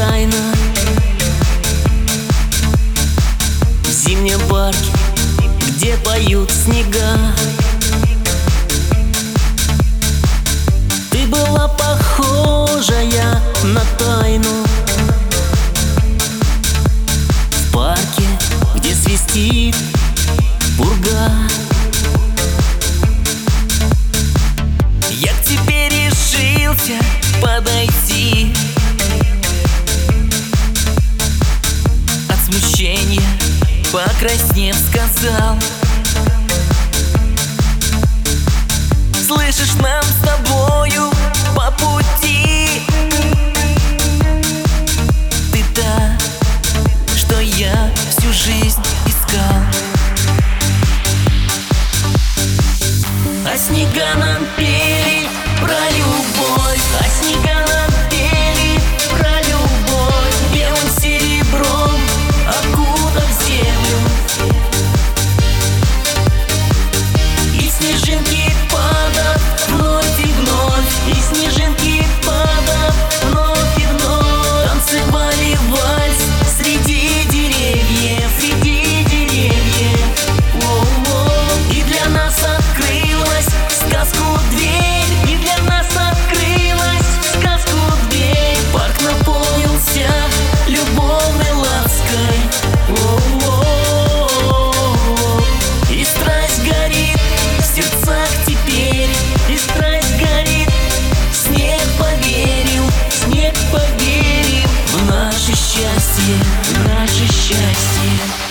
тайна. В зимнем парке, где поют снега, ты была похожая на тайну. В парке, где свистит пурга, я к тебе решился подойти. От смущения покраснев сказал: слышишь, нам с тобою по пути. Ты та, что я всю жизнь искал. А снега нам пели про любовь, а снега нам пели про любовь, белым серебром окутав землю. И снежинки падают вновь и вновь, и снежинки падают вновь и вновь. Танцевали вальс среди деревьев, среди деревьев. Воу-воу. И для нас открылась сказку дверь, и для нас открылась сказку дверь. Парк наполнился любовной лаской. Воу-воу. И страсть горит в сердцах теперь, и страсть горит. Снег поверил в наше счастье, в наше счастье.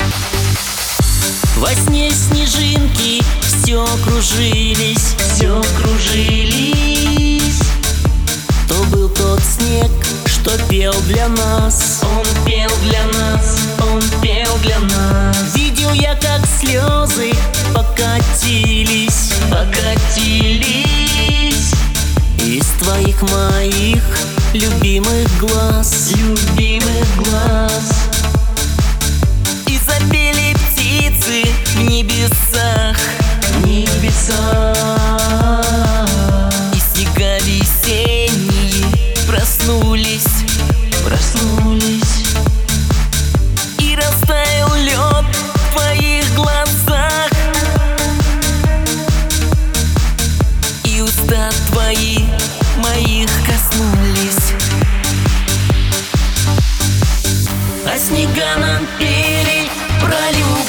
Во сне снежинки все кружились, все кружились. То был тот снег, что пел для нас. Он пел для нас, он пел для нас. Видел я, как слезы покатились, покатились из твоих моих любимых глаз, любимых глаз. И запели птицы в небесах, в небесах. И снега весенние проснулись, проснулись. И растаял лед в твоих глазах, и уста твои моих коснулись. А снега нам пели про любовь,